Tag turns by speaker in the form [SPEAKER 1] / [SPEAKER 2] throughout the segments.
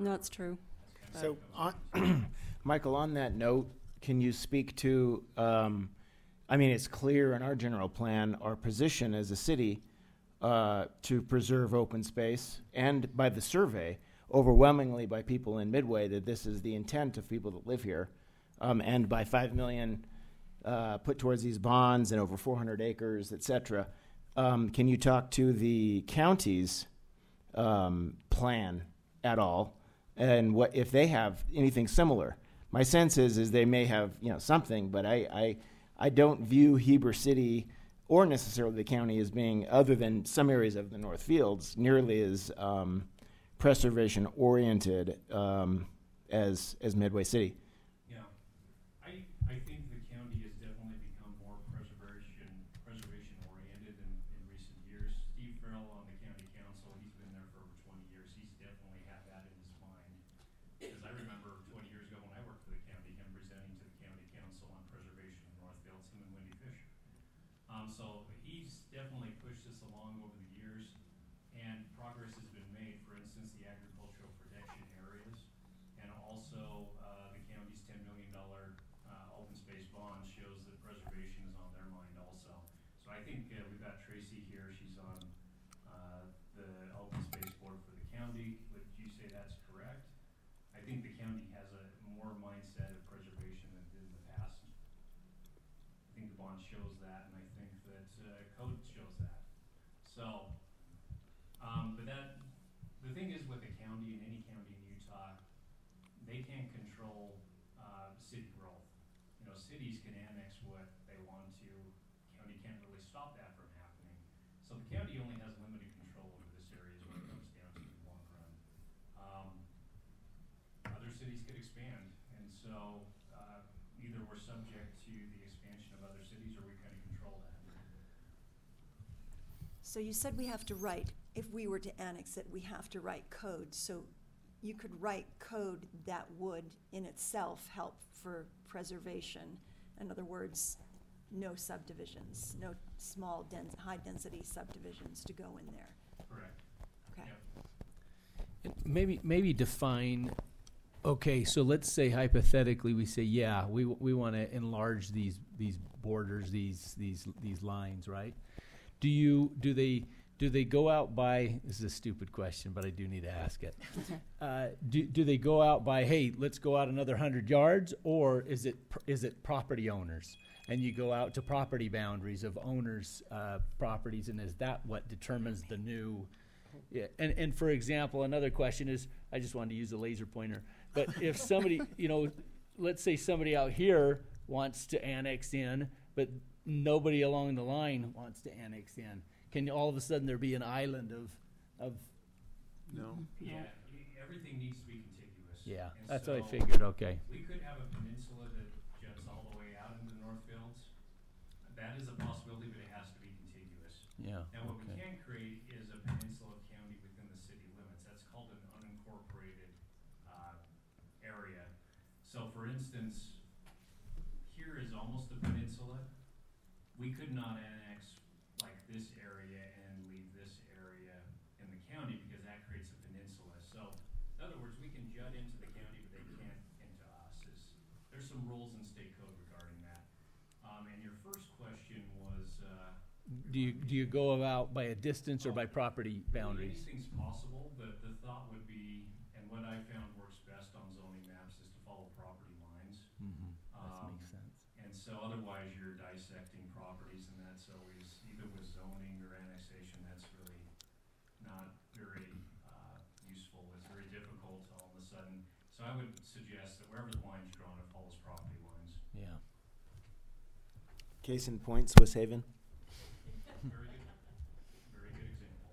[SPEAKER 1] No, it's true.
[SPEAKER 2] So, Michael, on that note, can you speak to, it's clear in our general plan, our position as a city to preserve open space, and by the survey, overwhelmingly by people in Midway, that this is the intent of people that live here, and by $5 million put towards these bonds and over 400 acres, et cetera. Can you talk to the county's plan at all, and what if they have anything similar? My sense is they may have something, but I don't view Heber City or necessarily the county as being, other than some areas of the North Fields, nearly as preservation oriented as Midway City.
[SPEAKER 3] Yeah, I think the county has definitely become more preservation oriented in recent years. Steve Farrell on the county council, he's been there for over 20 years. He's definitely had that in his mind. Because I remember 20 years ago when I worked for the county, him presenting to the county council on preservation of Northfields, him and Wendy Fisher. So he's definitely pushed this along over the years, and progress has been made. For instance, the agricultural protection areas, and also the county's $10 million open space bond shows that preservation is on their mind also. So I think we've got Tracy here. She's on the open space board for the county. Would you say that's correct? I think the county has a more mindset of preservation than it did in the past. I think the bond shows that, and I think that code shows that. So, but the thing is with the county, and any county in Utah, they can't control city growth. Cities can annex what they want to. County can't really stop that from happening. So the county only has limited control over this area is what it comes down to in the long run. Other cities could expand, and so either we're subject to the expansion of other cities or we kind of control that.
[SPEAKER 4] So you said we have to write, if we were to annex it, we have to write code. So you could write code that would in itself help for preservation. In other words, no subdivisions, no small, high-density subdivisions to go in there.
[SPEAKER 3] Correct.
[SPEAKER 4] Okay.
[SPEAKER 3] Yep.
[SPEAKER 5] Maybe define. Okay, so let's say hypothetically we say, yeah, we want to enlarge these borders, these lines, right? Do they go out by? This is a stupid question, but I do need to ask it. Do they go out by? Hey, let's go out another 100 yards, or is it property owners? And you go out to property boundaries of owners' properties, and is that what determines the new? Yeah. And for example, another question is, I just wanted to use a laser pointer, but if somebody, let's say somebody out here wants to annex in, but nobody along the line wants to annex in, can all of a sudden there be an island of
[SPEAKER 2] No.
[SPEAKER 3] Yeah, everything needs to be contiguous.
[SPEAKER 5] Yeah,
[SPEAKER 3] And
[SPEAKER 5] that's
[SPEAKER 3] so
[SPEAKER 5] what I figured. Okay.
[SPEAKER 3] we could have a peninsula that juts all the way out into the Northfields. That is a possibility, but it has to be contiguous.
[SPEAKER 5] Yeah.
[SPEAKER 3] Now, what we
[SPEAKER 5] Okay.
[SPEAKER 3] can create is a peninsula county within the city limits. That's called an unincorporated area. So, for instance, here is almost a peninsula. We could not annex like this area and leave this area in the county because that creates a peninsula. So, in other words, we can jut into the county, but they can't into us. There's some rules in state code regarding that. And your first question was,
[SPEAKER 5] Do you go about by a distance or by property boundaries?
[SPEAKER 3] anything's possible, but the thought would be, and what I found works best on zoning maps is to follow property lines.
[SPEAKER 5] Mm-hmm. That makes sense.
[SPEAKER 3] And so otherwise you're dissecting properties, and that's always, even with zoning or annexation, that's really not very useful. It's very difficult all of a sudden. So I would suggest that wherever the line's drawn, it follows property lines.
[SPEAKER 5] Yeah.
[SPEAKER 2] Case in point, Swiss Haven.
[SPEAKER 3] Very good example.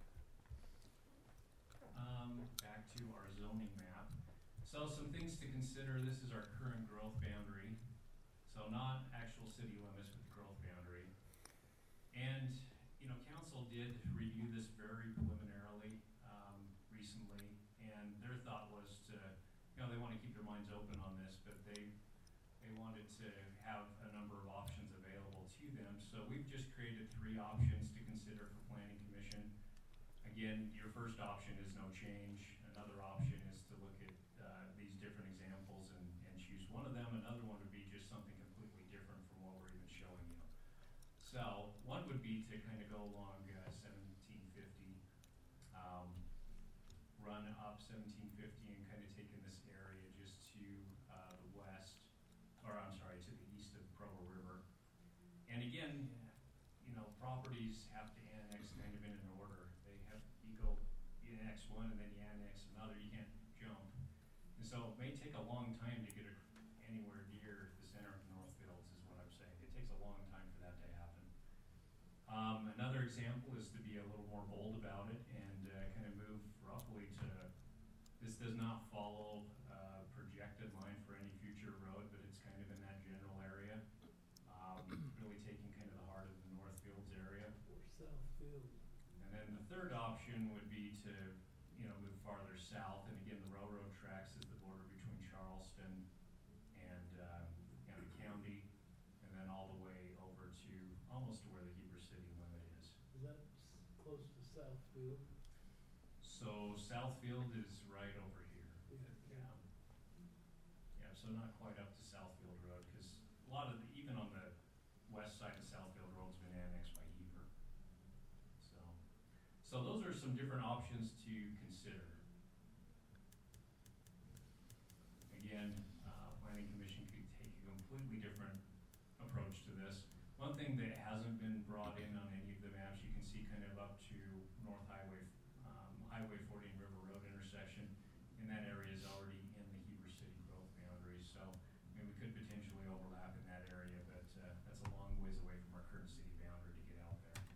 [SPEAKER 3] Back to our zoning map. So some things to consider. This is our current growth boundary. So not actual city limits, but the growth boundary. And, council did review this very preliminarily recently, and their thought was to, they want to keep their minds open on this, but they wanted to have a number of options available to them. So we've just created 3 options to consider for Planning Commission. Again, your first option is no change. Another option is to south. One would be to kind of go along 1750, run up 1750 and kind of take in this area just to the west, or I'm sorry, to the east of Provo River. And again, you know, properties have to annex kind of in an order. You annex one and then you annex another. You can't jump. And so it may take a long time to get anywhere near the center of Northfields is what I'm saying. It takes a long time for that to happen. Another example is to be a little more bold about it and kind of move roughly to, this does not follow projected line for any future road, but it's kind of in that general area. Really taking kind of the heart of the Northfields area.
[SPEAKER 1] Or Southfield.
[SPEAKER 3] And then the third option would be to, you know, move farther south. And again, the railroad tracks is the border between Charleston and County County, and then all the way over to almost to where the Heber City limit is.
[SPEAKER 1] Is that close to Southfield?
[SPEAKER 3] So Southfield is right over here.
[SPEAKER 1] Yeah.
[SPEAKER 3] Yeah, so not quite up to Southfield Road, because a lot of even on the west side of Southfield Road's been annexed by Heber. So those are some different options to consider. Again, Planning Commission could take a completely different approach to this. One thing that hasn't been brought in on any of the maps, you can see kind of up to North Highway, Highway 40 and River Road intersection, and that area is already in the Heber City growth boundaries. So I mean, we could potentially overlap in that area, but that's a long ways away from our current city boundary to get out there.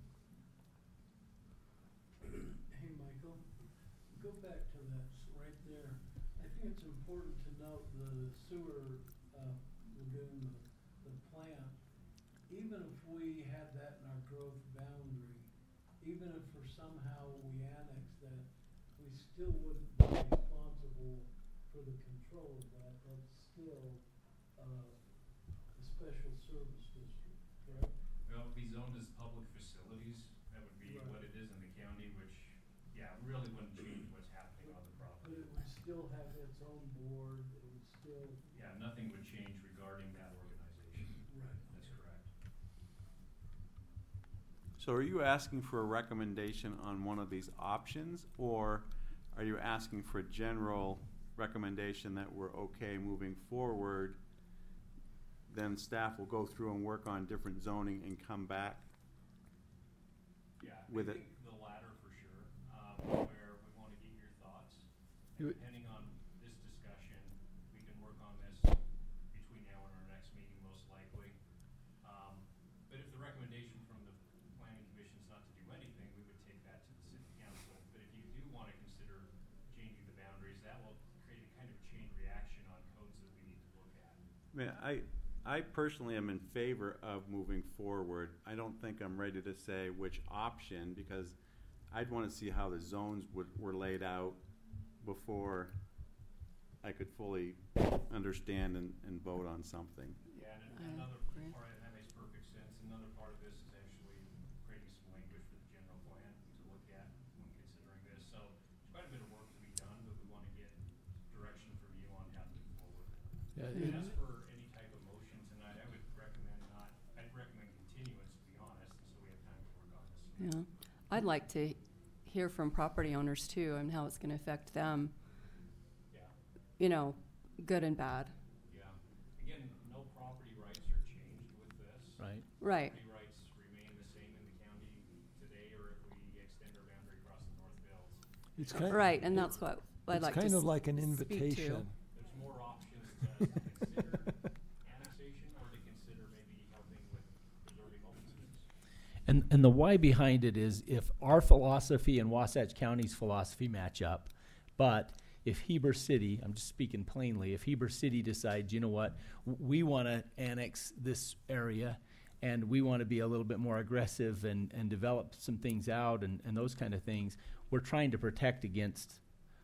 [SPEAKER 1] Hey, Michael, go back to that right there. I think it's important to note the sewer lagoon, the plant. Even if we had that in our growth boundary, even if for somehow we annex that, we still wouldn't be responsible for the control of that. That's still a special service district, correct?
[SPEAKER 3] Well, it would be zoned as public facilities. That would be
[SPEAKER 1] Right.
[SPEAKER 3] what it is in the county, which, yeah, really wouldn't change what's happening on the
[SPEAKER 1] But
[SPEAKER 3] property.
[SPEAKER 1] it would still have its own board, it would still.
[SPEAKER 3] Yeah, nothing would change regarding that organization.
[SPEAKER 1] Right.
[SPEAKER 3] That's correct.
[SPEAKER 6] So are you asking for a recommendation on one of these options, or are you asking for a general recommendation that we're okay moving forward? Then staff will go through and work on different zoning and come back
[SPEAKER 3] Yeah,
[SPEAKER 6] with
[SPEAKER 3] I
[SPEAKER 6] it.
[SPEAKER 3] think the latter for sure, where we want to get your thoughts.
[SPEAKER 5] You would-
[SPEAKER 3] Depending on this discussion, we can work on this between now and our next meeting most likely. But if the recommendation from the Planning Commission is not to do anything, we would take that to the City Council. But if you do want to consider changing the boundaries, that will create a kind of chain reaction on codes that we need to look at.
[SPEAKER 6] I mean, I personally am in favor of moving forward. I don't think I'm ready to say which option, because I'd want to see how the zones were laid out before I could fully understand and vote on something.
[SPEAKER 3] Yeah, and
[SPEAKER 7] I
[SPEAKER 3] another
[SPEAKER 7] agree.
[SPEAKER 3] part, and that makes perfect sense, another part of this is actually creating some language for the general plan to look at when considering this. So there's quite a bit of work to be done, but we want to get direction from you on how to move forward.
[SPEAKER 5] Yeah,
[SPEAKER 3] And as for any type of motion tonight, I'd recommend continuance, to be honest, and so we have time to work on this.
[SPEAKER 7] Yeah, I'd like to hear from property owners too, and how it's gonna affect them,
[SPEAKER 3] Yeah,
[SPEAKER 7] you know, good and bad.
[SPEAKER 3] yeah. Again, no property rights are changed with this.
[SPEAKER 5] right.
[SPEAKER 7] Right,
[SPEAKER 3] Property rights remain the same in the county today, or if we extend our boundary across the Northfields.
[SPEAKER 8] It's kind,
[SPEAKER 7] right, and that's what I'd like
[SPEAKER 8] it's
[SPEAKER 7] to
[SPEAKER 8] kind of like an
[SPEAKER 7] speak to.
[SPEAKER 8] invitation.
[SPEAKER 3] There's more options to consider annexation or to consider maybe helping with preserving open space.
[SPEAKER 5] And the why behind it is if our philosophy and Wasatch County's philosophy match up, but if Heber City, I'm just speaking plainly, if Heber City decides, you know what, we want to annex this area and we want to be a little bit more aggressive and develop some things out and those kind of things, we're trying to protect against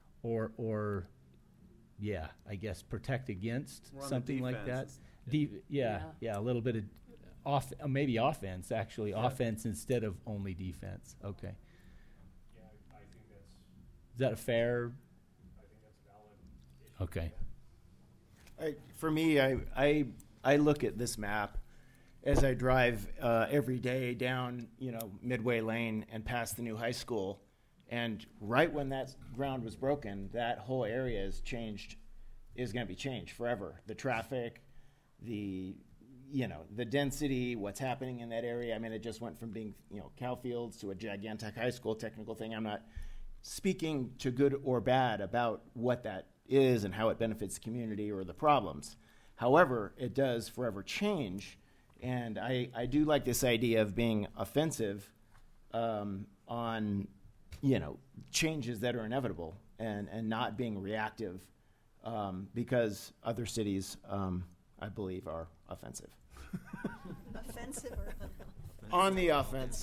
[SPEAKER 5] or yeah, I guess protect against
[SPEAKER 6] We're on the
[SPEAKER 5] something like that.
[SPEAKER 6] defense.
[SPEAKER 5] Yeah, a little bit of maybe offense, actually,
[SPEAKER 6] Yeah.
[SPEAKER 5] offense instead of only defense. Okay.
[SPEAKER 3] Yeah, I think that's,
[SPEAKER 5] Is that a fair?
[SPEAKER 3] I think that's a valid issue.
[SPEAKER 5] Okay.
[SPEAKER 2] For me, I look at this map as I drive every day down, Midway Lane and past the new high school. And right when that ground was broken, that whole area is going to be changed forever. The traffic, the density, what's happening in that area. I mean, it just went from being, cow fields to a gigantic high school technical thing. I'm not speaking to good or bad about what that is and how it benefits the community or the problems. However, it does forever change. And I do like this idea of being offensive on, changes that are inevitable and not being reactive because other cities, I believe, are offensive.
[SPEAKER 4] Offensive or
[SPEAKER 2] On the offense.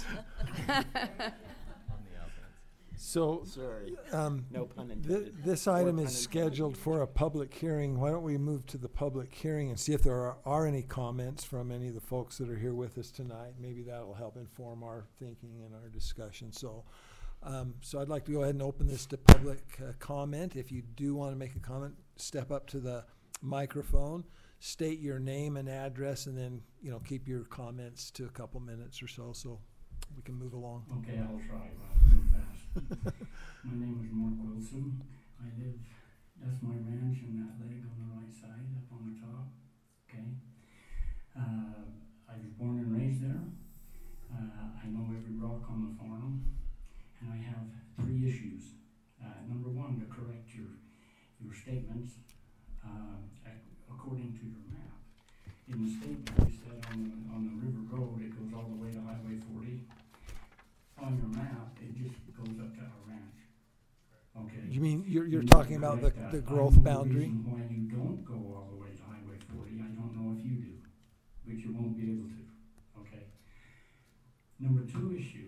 [SPEAKER 8] So,
[SPEAKER 2] Sorry. No pun
[SPEAKER 8] th-
[SPEAKER 2] intended.
[SPEAKER 8] this
[SPEAKER 2] Or
[SPEAKER 8] item
[SPEAKER 2] pun
[SPEAKER 8] is
[SPEAKER 2] intended.
[SPEAKER 8] scheduled for a public hearing. Why don't we move to the public hearing and see if there are any comments from any of the folks that are here with us tonight? Maybe that'll help inform our thinking and our discussion. So I'd like to go ahead and open this to public comment. If you do want to make a comment, step up to the microphone, state your name and address, and then, keep your comments to a couple minutes or so we can move along.
[SPEAKER 9] Okay, I'll try. Move fast. My name is Mark Wilson. That's my ranch and that leg on the right side up on the top. Okay. I was born and raised there. I know every rock on the farm. And I have 3 issues. Number 1, to correct your statements according to your map. In the statement, you said on the river road, it goes all the way to Highway 40. On your map, it just goes up to our ranch. Okay.
[SPEAKER 8] You mean you're
[SPEAKER 9] You need
[SPEAKER 8] talking
[SPEAKER 9] to
[SPEAKER 8] about
[SPEAKER 9] correct that.
[SPEAKER 8] the
[SPEAKER 9] I
[SPEAKER 8] growth
[SPEAKER 9] know
[SPEAKER 8] boundary?
[SPEAKER 9] The reason why you don't go all the way to Highway 40, I don't know if you do, but you won't be able to. Okay. Number 2 issue.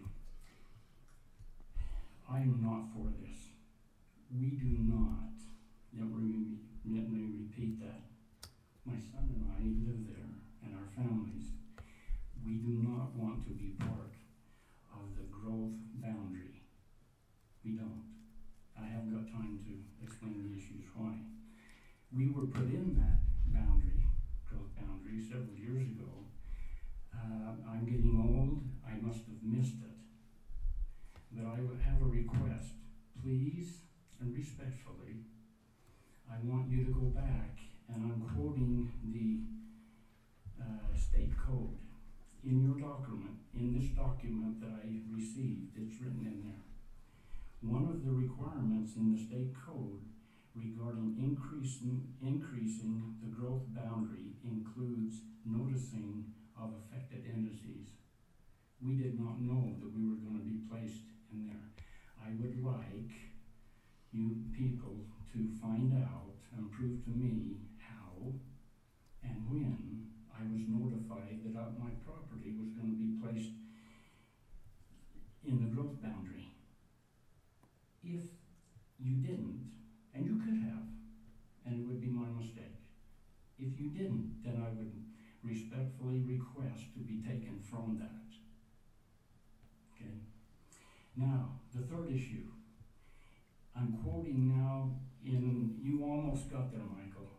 [SPEAKER 9] I am not for this. We do not. Let me repeat that. My son and I live there, and our families. We do not want to be part of the growth boundary. We don't. I haven't got time to explain the issues why. We were put in that growth boundary several years ago. I'm getting old. I must have missed it. But I would have a request. Please and respectfully, I want you to go back, and I'm quoting the state code. In your document, in this document that I received, it's written in there. One of the requirements in the state code regarding increasing the growth boundary includes noticing of affected entities. We did not know that we were going to be placed in there. I would like you people to find out and prove to me how and when I was notified that my property was going to be placed in the growth boundary. If you didn't, and you could have, and it would be my mistake. If you didn't, then I would respectfully request to be taken from that. Okay? Now, the 3rd issue. I'm quoting now you almost got there, Michael.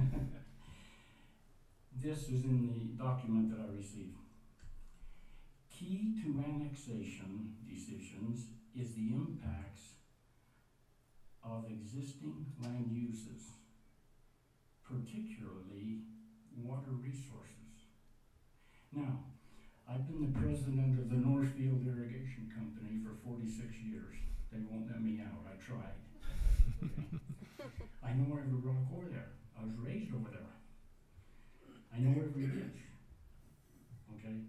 [SPEAKER 9] This is in the document that I received. Key to annexation decisions is the impacts of existing land uses, particularly water resources. Now, I've been the president of the Northfield Irrigation Company for 46 years. They won't let me out. I tried. Okay. I know every rock over there. I was raised over there. I know every ditch. Okay.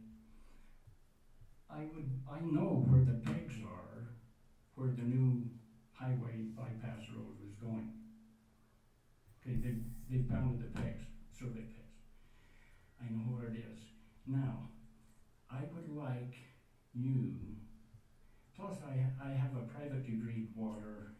[SPEAKER 9] I know where the pegs are, where the new highway bypass road was going. Okay, they pounded the pegs, survey pegs. I know where it is. Now, I would like you, plus I have a private degree water